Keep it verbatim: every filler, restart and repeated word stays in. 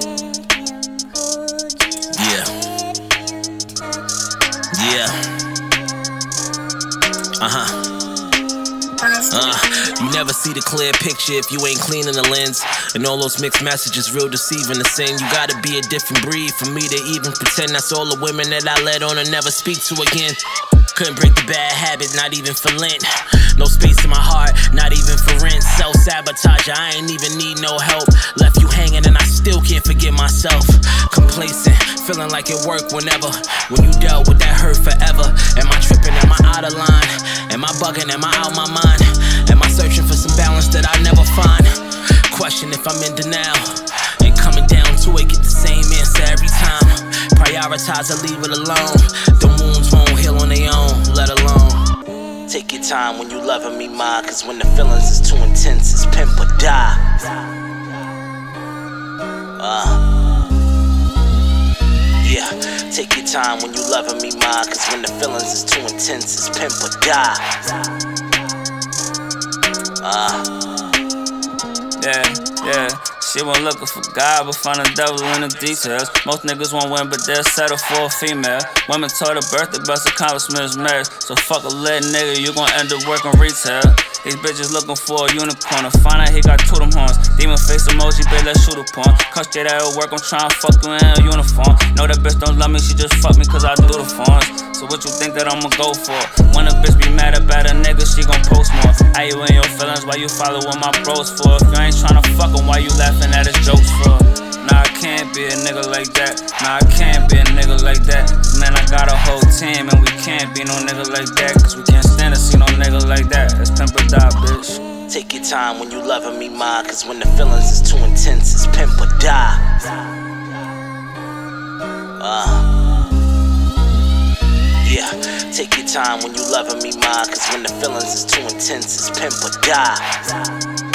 Yeah. Yeah. Uh-huh. Uh, you never see the clear picture if you ain't cleaning the lens. And all those mixed messages real deceiving to sing. You gotta be a different breed for me to even pretend that's all the women that I let on and never speak to again. Couldn't break the bad habit, not even for Lent. No space in my heart, not even for rent. Self-sabotage, I ain't even need no help. Left you hanging and I still can't forget myself. Complacent, feeling like it worked whenever. When you dealt with that hurt forever. Am I tripping, am I out of line? Am I bugging, am I out my mind? Am I searching for some balance that I never find? Question if I'm in denial. Ain't coming down to it, get the same answer every time. Prioritize or leave it alone. The wounds won't heal on their own, let alone. Take your time when you loving me, ma, cause when the feelings is too intense, it's pimp or die. Uh, yeah, take your time when you loving me, ma, cause when the feelings is too intense, it's pimp or die. Uh, yeah, yeah. She wasn't looking for God, but found the devil in the details. Most niggas won't win, but they'll settle for a female. Women told her birth, the best accomplishment is marriage. So fuck a lit nigga, you gon' end up working retail. These bitches looking for a unicorn. To find out he got two them horns. Demon face emoji, bitch, let's shoot a porn. Come straight out of work, I'm tryna fuck you in a uniform. Know that bitch don't love me, she just fuck me cause I do the forms. So what you think that I'ma go for? When a bitch be mad about a nigga, she gon' post more. How you in your feelings, why you follow what my bros for? If you ain't tryna fuck him, why you laughing at his jokes for? Nah, I can't be a nigga like that. Nah, I can't be a nigga like that. Man, I got a whole team and we can't be no nigga like that. Cause we can't stand to see no nigga like that. It's pimp or die, bitch. Take your time when you loving me, ma, cause when the feelings is too intense, it's pimp or die. Uh, yeah, take your time when you loving me, ma, cause when the feelings is too intense, it's pimp or die.